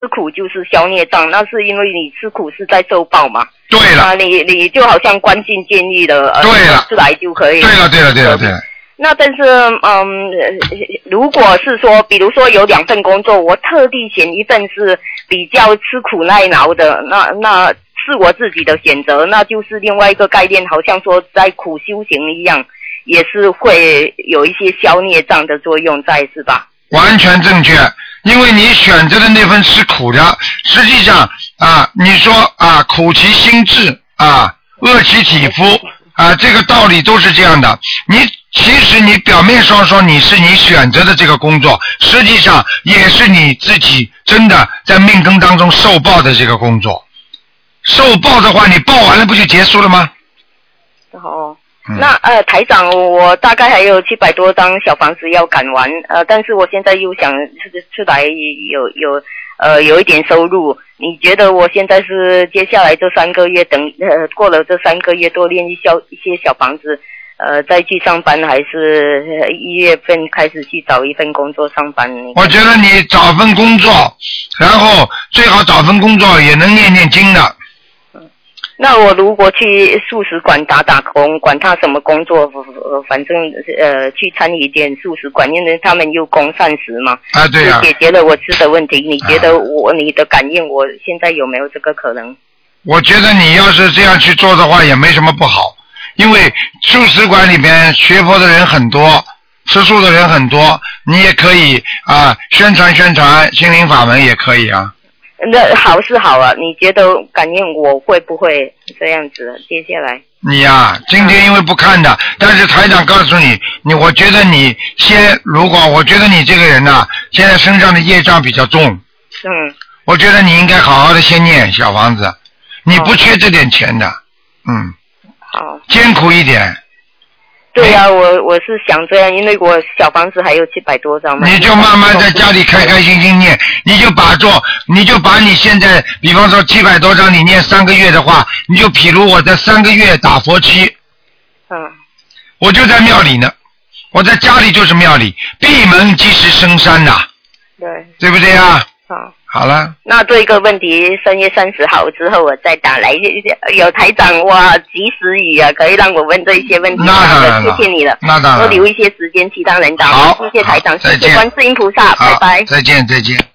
苦就是消孽障，那是因为你吃苦是在受报嘛？ 对了， 你就好像关进监狱的， 对了， 出来就可以。 对了。 那但是如果是说，比如说有2份工作，我特地选一份是比较吃苦耐劳的，那是我自己的选择，那就是另外一个概念，好像说在苦修行一样，也是会有一些消孽障的作用在，是吧？ 完全正确，因为你选择的那份吃苦的，实际上你说苦其心志饿其体肤这个道理都是这样的。其实你表面上说你是你选择的这个工作，实际上也是你自己真的在命根当中受报的这个工作。受报的话，你报完了不就结束了吗？ 那台长，我大概还有700多张小房子要赶完，但是我现在又想出来有一点收入，你觉得我现在是接下来这3个月过了这3个月多练一些小房子再去上班，还是1月份开始去找一份工作上班？ 我觉得你找份工作，然后最好找份工作也能念经的。 那我如果去素食馆打工，管他什么工作，反正去参与一点素食馆，因为他们又供膳食嘛， 对啊， 就解决了我吃的问题。你觉得你的感应，我现在有没有这个可能？ 我觉得你要是这样去做的话，也没什么不好，因为素食馆里边学佛的人很多，吃素的人很多，你也可以宣传心灵法门也可以啊。 那好是好啊，你觉得感应我会不会这样子？接下来你今天因为不看的，但是台长告诉你，我觉得你我觉得你这个人现在身上的业障比较重，我觉得你应该好好的先念小房子，你不缺这点钱的， 好， 艰苦一点。 对呀，我是想这样，因为我小房子还有700多张嘛。 你就慢慢在家里开心念，你就把你现在，比方说700多张，你念3个月的话，你就譬如我在3个月打佛七，我就在庙里呢，我在家里就是庙里，闭门即是深山呐，对不对啊？好了， 那这一个问题3月30号之后我再打来，有台长及时雨可以让我问这一些问题。 那当然了， 谢谢你了， 那当然了， 多留一些时间其他人答。 好， 谢谢台长， 再见， 谢谢观世音菩萨，拜拜， 再见。